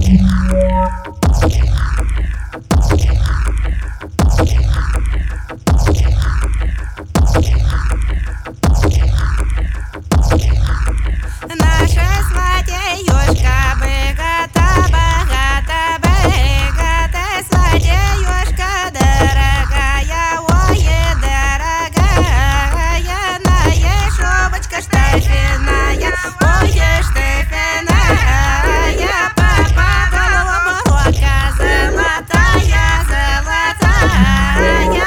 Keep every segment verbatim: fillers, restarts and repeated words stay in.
Наша злодеюшка богата, богата, богата, злодеюшка дорогая, ой, дорогая, наешь шубочка штрафная, ой, штрафная, папа голову молока золотая, золотая.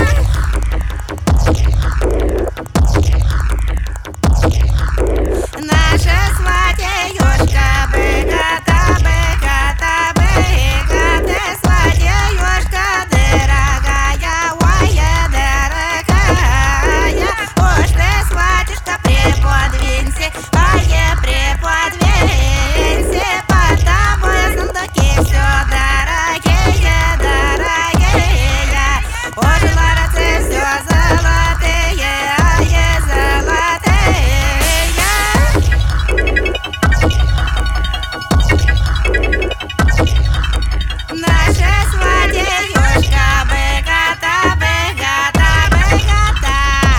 Наша злодеюшка богата, богата, богата, злодеюшка дорогая, ой, дорогая. Уж ты, златишка, приподвинься, ой, приподвинься, под тобой сундуки все дорогие, дорогие. Уж ларицы все золотые, ой, золотые. Наша злодеюшка богата, богата, богата.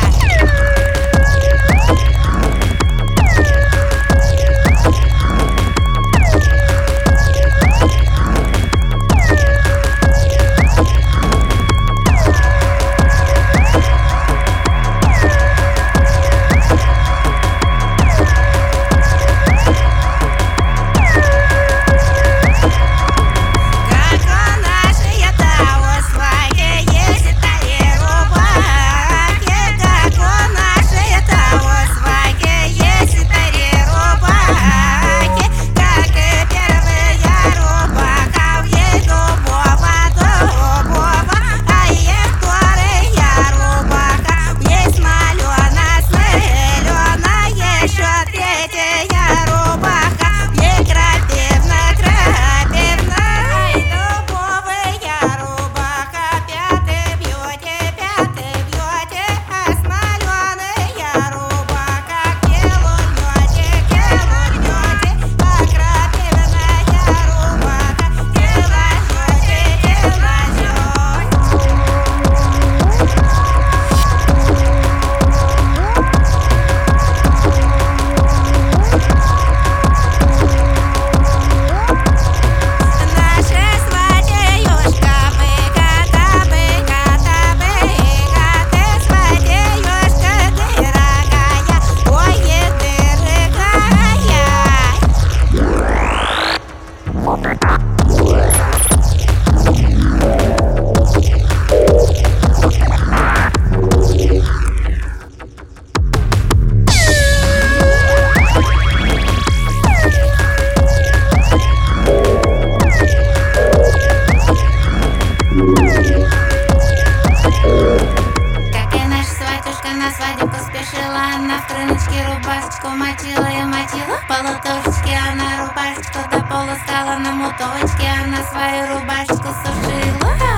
На свадебку спешила, она в трыночке рубашечку мочила и мочила. Полутошечки она рубашечку до пола стала, на мутовочке она свою рубашечку сушила.